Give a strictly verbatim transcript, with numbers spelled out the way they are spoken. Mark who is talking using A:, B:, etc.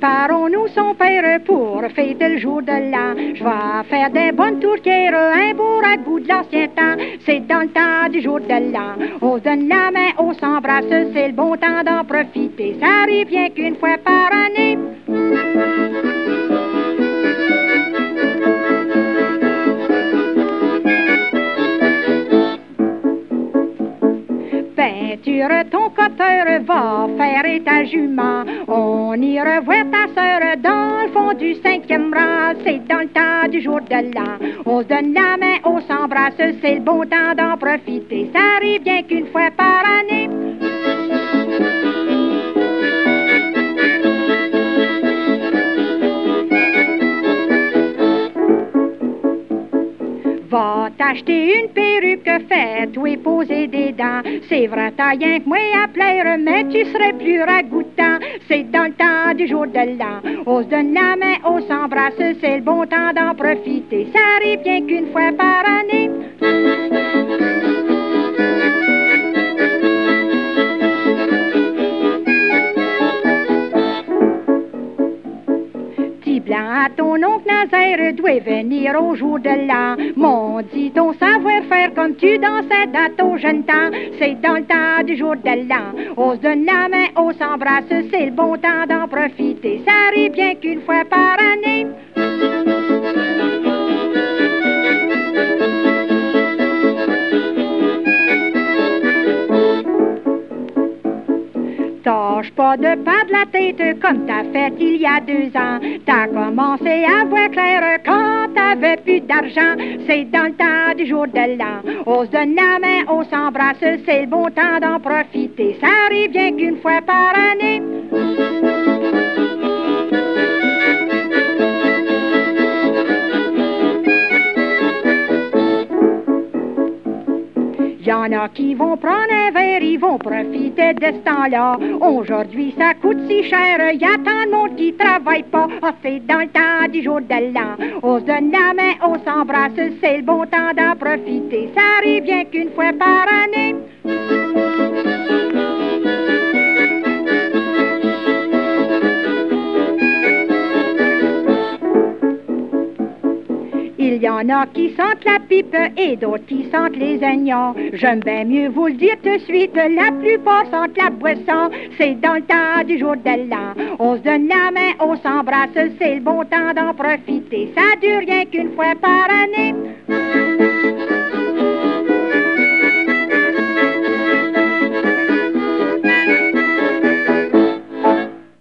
A: Préparons-nous son père pour fêter le jour de l'an. Je vais faire des bonnes tourtières, un beau ragoût de l'ancien temps. C'est dans le temps du jour de l'an. On se donne la main, on s'embrasse, c'est le bon temps d'en profiter. Ça arrive bien qu'une fois par année. Peinture ton coteur, va faire ta jument. On ira voir ta sœur dans le fond du cinquième rang. C'est dans le temps du jour de l'an. On se donne la main, on s'embrasse, c'est le bon temps d'en profiter. Ça arrive bien qu'une fois par année. Va t'acheter une perruque, fais-toi poser des dents. C'est vrai, t'as rien que moi à plaire, mais tu serais plus ragoûtant. C'est dans le temps du jour de l'an. On se donne la main, on s'embrasse, c'est le bon temps d'en profiter. Ça arrive bien qu'une fois par année. Blanc à ton oncle Nazaire doit venir au jour de l'an. Mon dit ton savoir-faire comme tu dansais dans ton jeune temps. C'est dans le temps du jour de l'an. On se donne la main, on s'embrasse, c'est le bon temps d'en profiter. Ça arrive bien qu'une fois par année. Tâche pas de perdre la tête comme t'as fait il y a deux ans. T'as commencé à voir clair quand t'avais plus d'argent. C'est dans le temps du jour de l'an. On se donne la main, on s'embrasse, c'est le bon temps d'en profiter. Ça arrive bien qu'une fois par année. Y'en a qui vont prendre un verre, ils vont profiter de ce temps-là. Aujourd'hui, ça coûte si cher, y a tant de monde qui travaille pas. Ah, c'est dans le temps du jour de l'an. On se donne la main, on s'embrasse, c'est le bon temps d'en profiter. Ça arrive bien qu'une fois par année. Il y en a qui sentent la pipe et d'autres qui sentent les oignons. J'aime bien mieux vous le dire tout de suite, la plupart sentent la boisson. C'est dans le temps du jour de l'an. On se donne la main, on s'embrasse, c'est le bon temps d'en profiter. Ça dure rien qu'une fois par année.